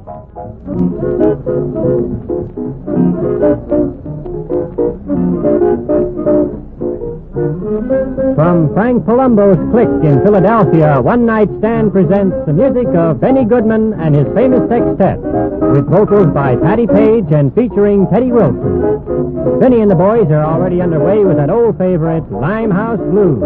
From Frank Palumbo's Click in Philadelphia, One Night Stand presents the music of Benny Goodman and his famous sextet, with vocals by Patti Page and featuring Teddy Wilson. Benny and the boys are already underway with that old favorite, Limehouse Blues.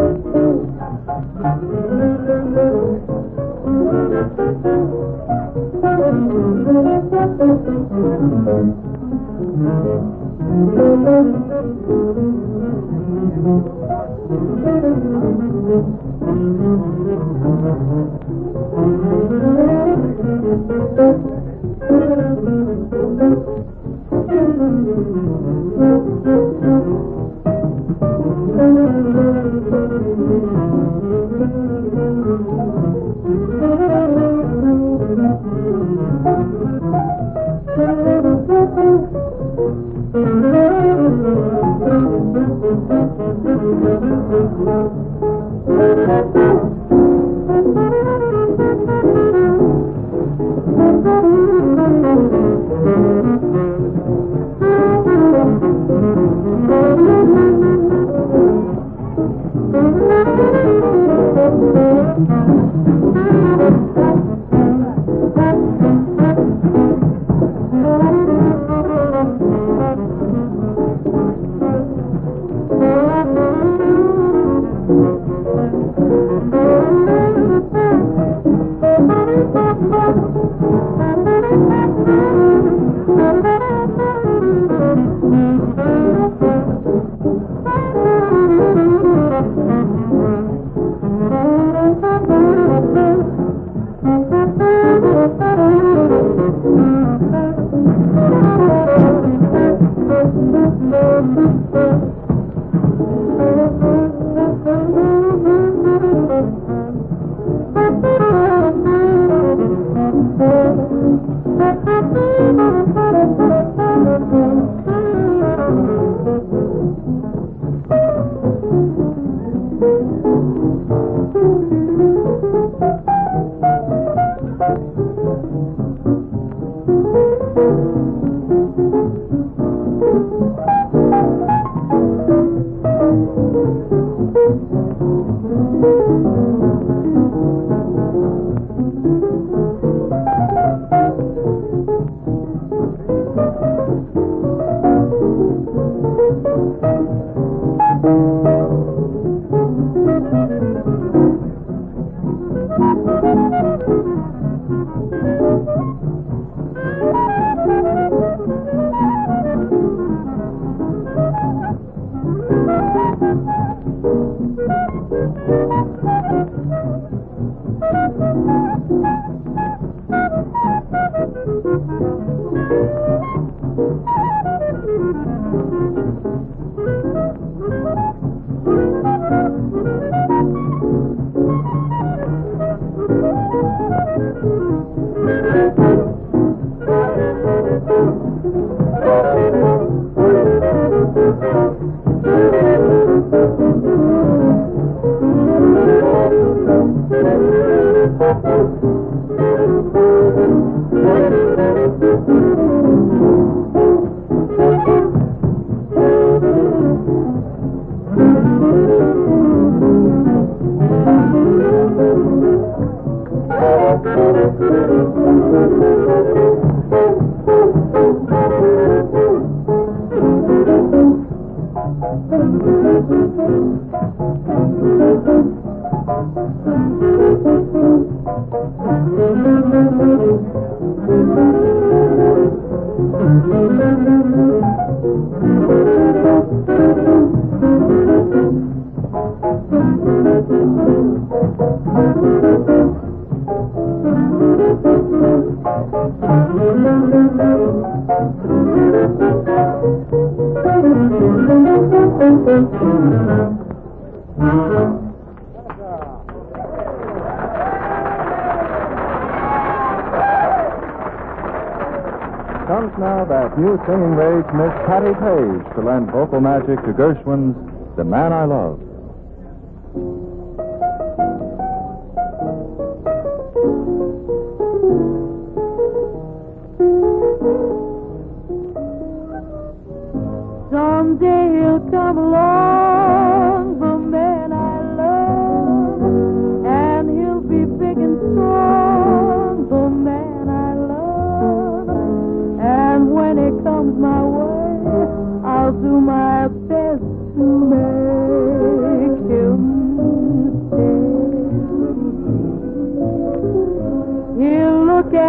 Comes now that new singing rage, Miss Patti Page, to lend vocal magic to Gershwin's The Man I Love.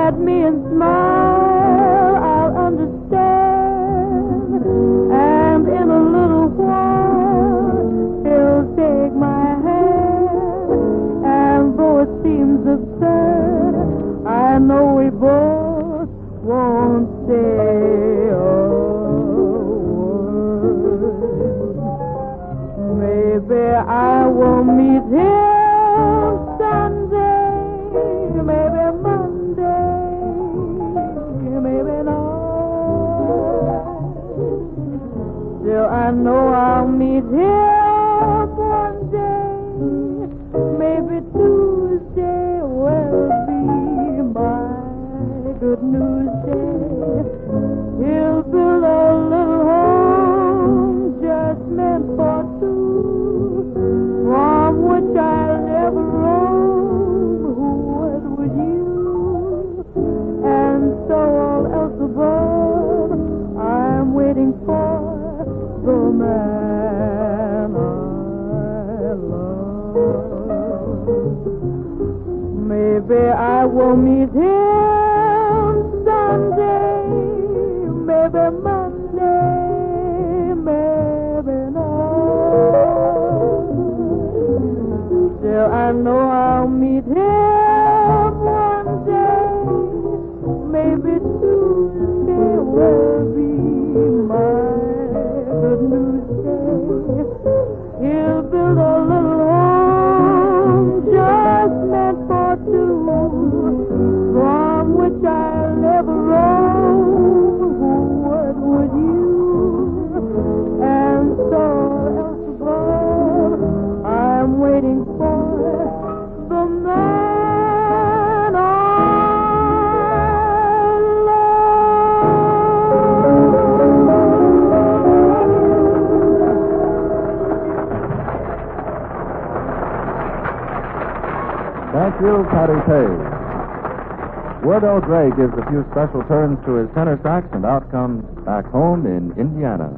at me and smile, I'll understand. And in a little while, he'll take my hand. And though it seems absurd, I know we both won't say a word. Maybe I will meet him Sunday, maybe Monday, maybe not. Still, I know I'll meet him one day, maybe Tuesday will be my good news day. He'll build a little home just meant for two, from which I'll never roam. Who would you? And so all else above, I'm waiting for the man I love. Maybe I will meet him Sunday, maybe Monday, maybe not. Still, I know I'll meet him one day, maybe Tuesday will be my good news day. He'll build a little home just meant for two, from which I'll never roam. Who would you? And so else above, I'm waiting for the man I Thank you, Patty Page. Wardell Gray gives a few special turns to his tenor sax, and out comes Back Home in Indiana.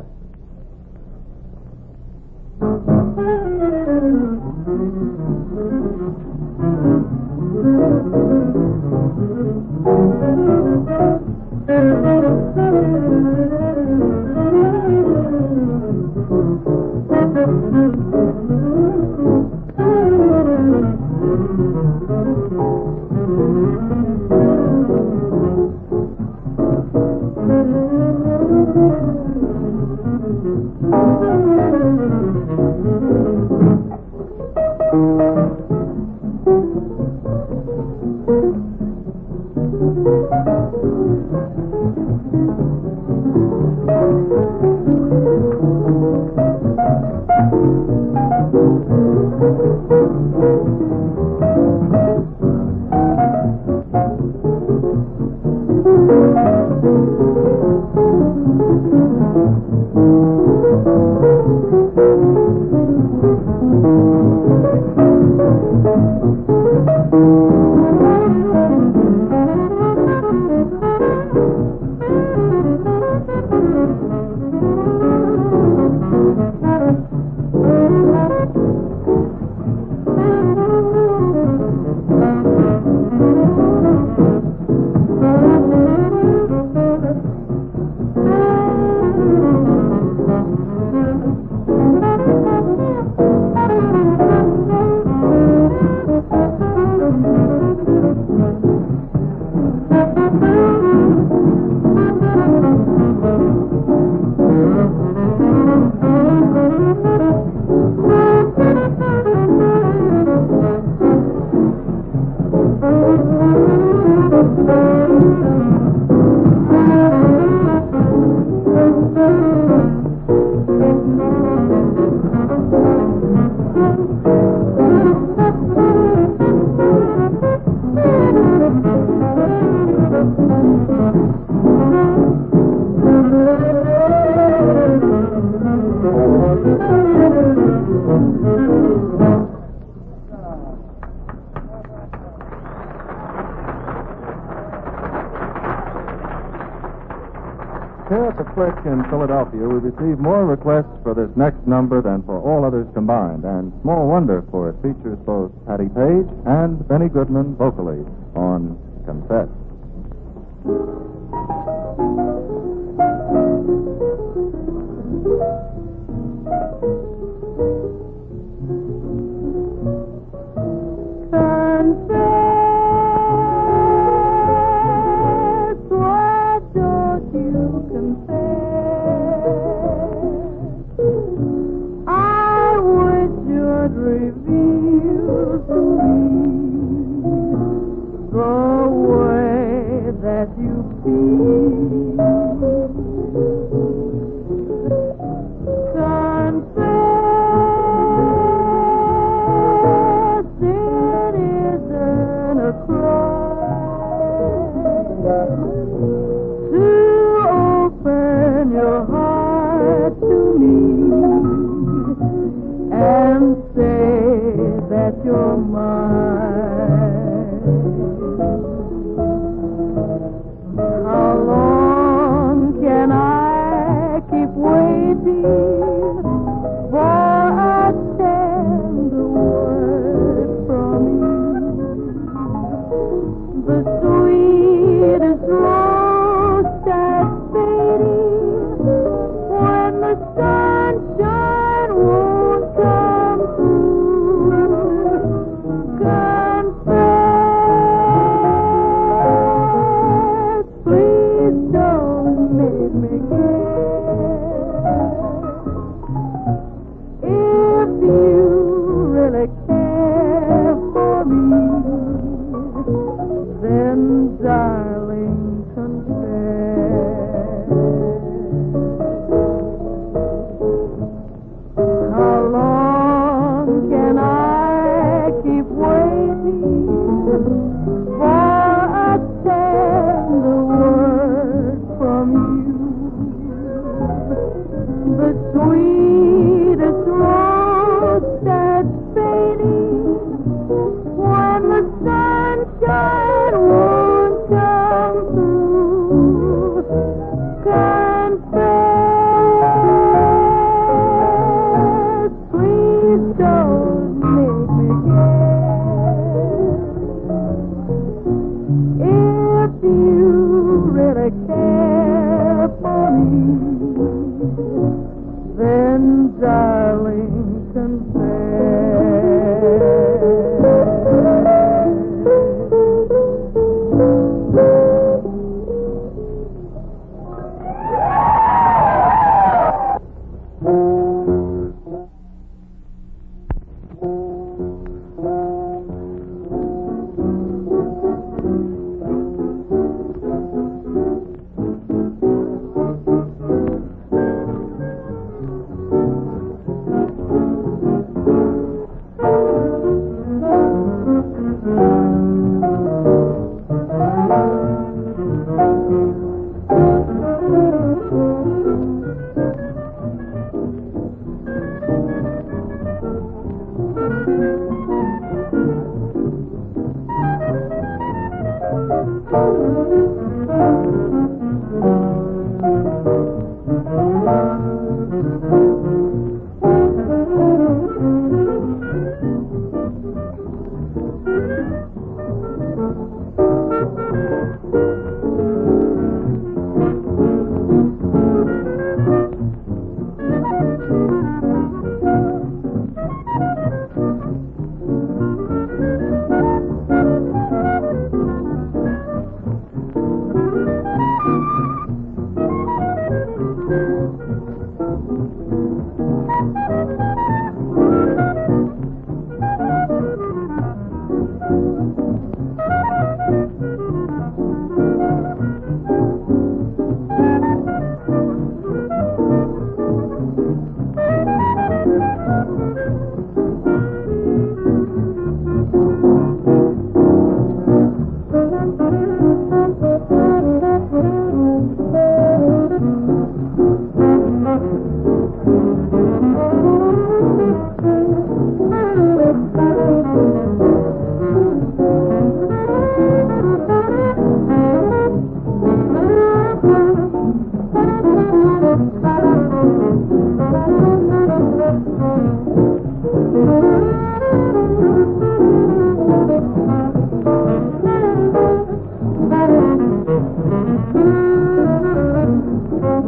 Here at the Click in Philadelphia, we receive more requests for this next number than for all others combined, and small wonder, for it features both Patty Page and Benny Goodman vocally on Confess.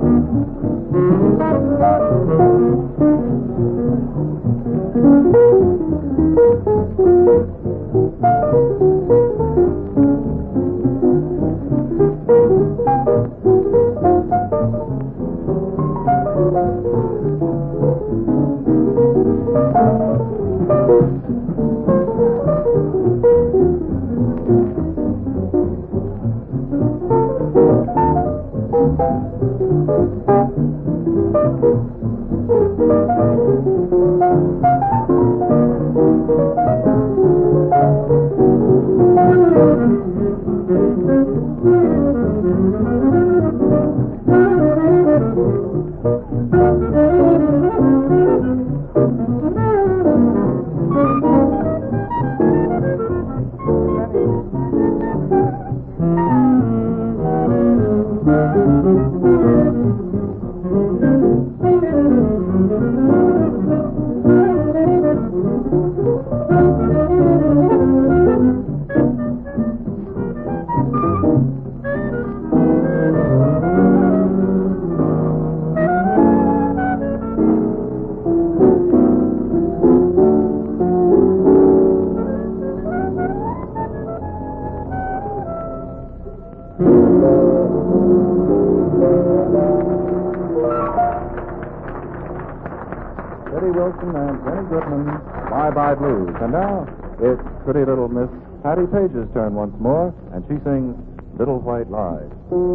Eddie Wilson and Benny Goodman, Bye Bye Blues. And now it's pretty little Miss Patty Page's turn once more, and she sings Little White Lies.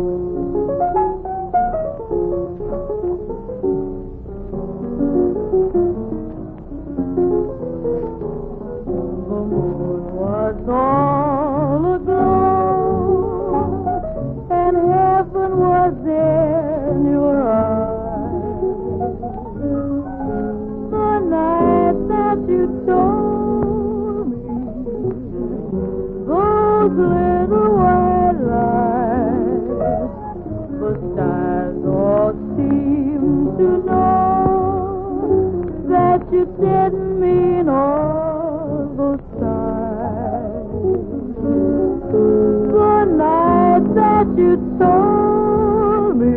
Was all aglow, and heaven was in your eyes. The night that you told me those little white lies, the stars all seemed to know that you didn't mean all those times. The night that you told me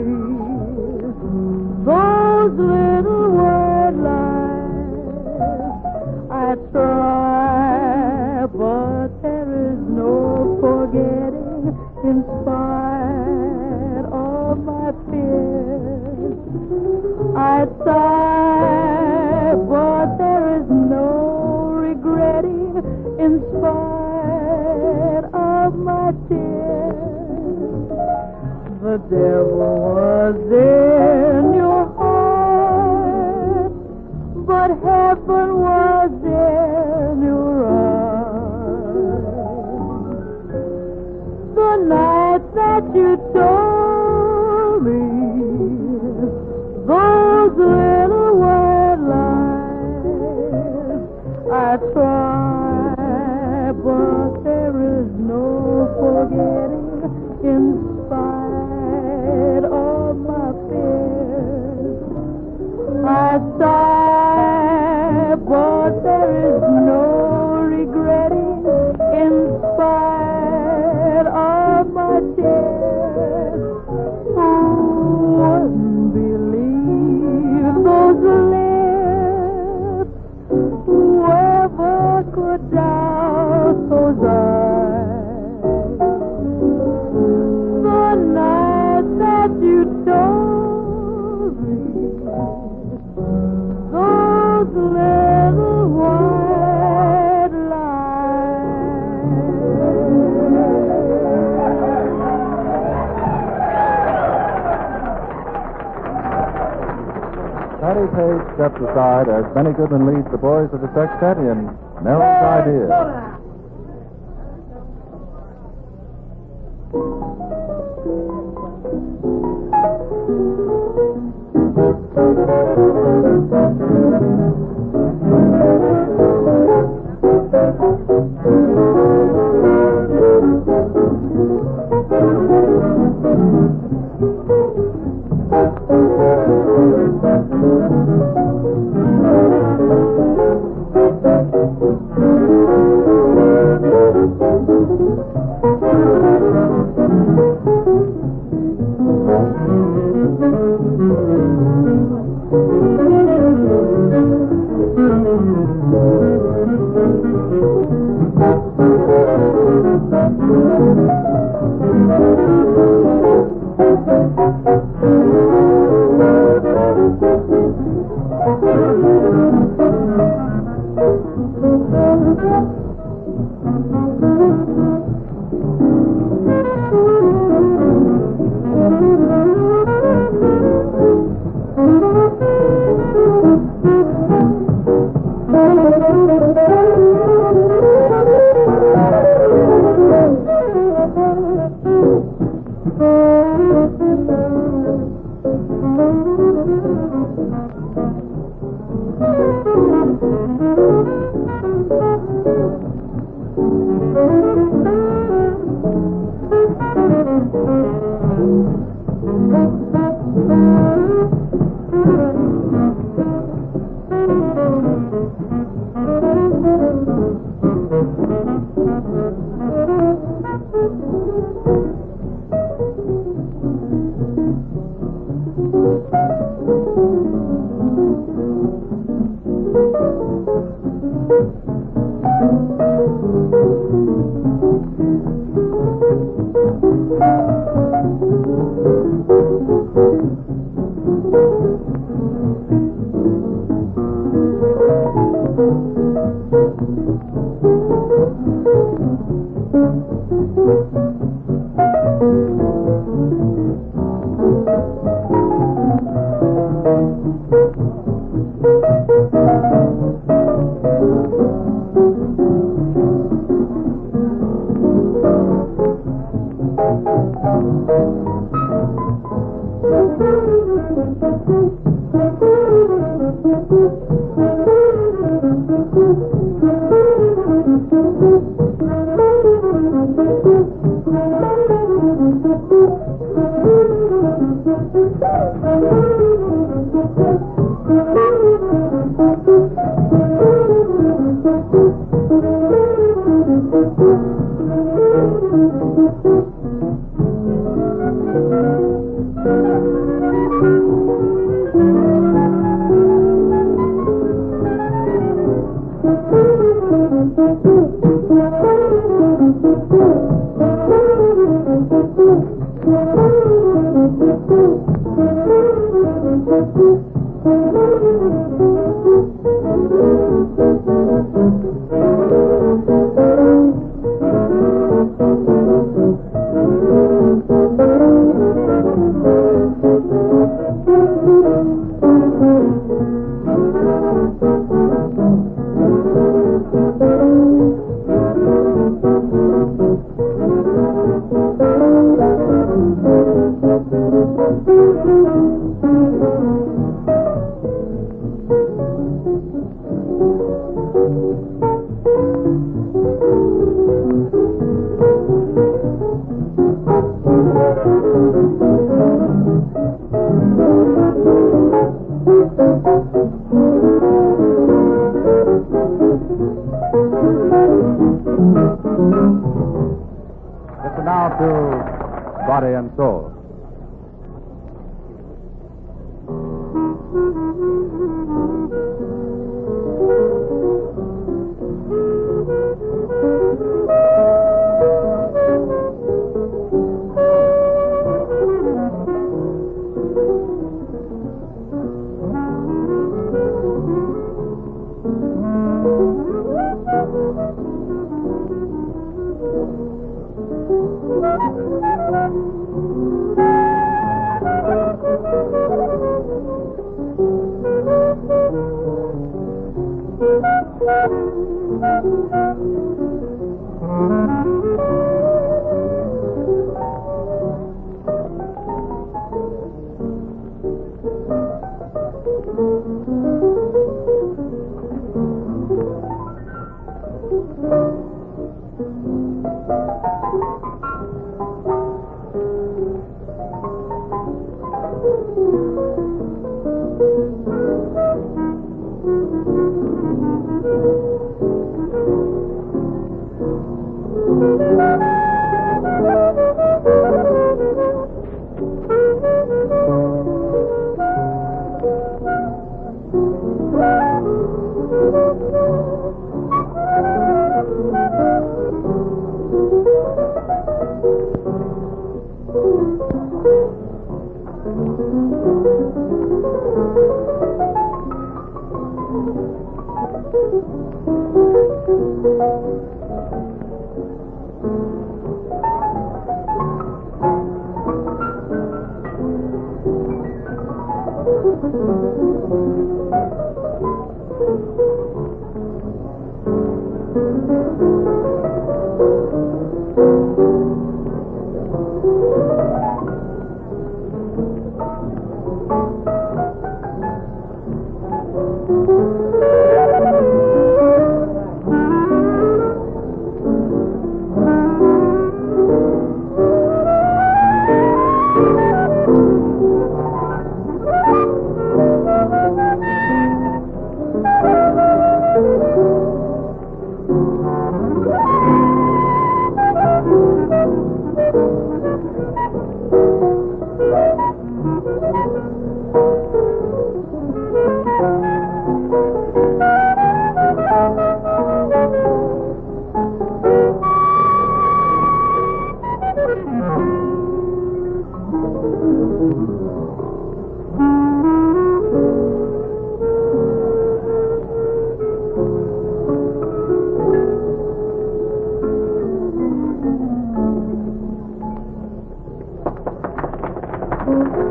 those little white lies, I try, but there is no forgetting in spite of my fears. I sigh, but there is no regretting in spite of my tears. The devil was in your heart, but heaven was in your eyes. The night that you told me those little white lies, I try, but there is no forgetting in spite of my fears. I sigh, but there is no regretting in spite of my tears. Who wouldn't believe those lips? Whoever could doubt those eyes? The night that you told me those little white lies. Patty Page steps aside as Benny Goodman leads the boys of the sextet in Nell's Idea. Listen now to Body and Soul.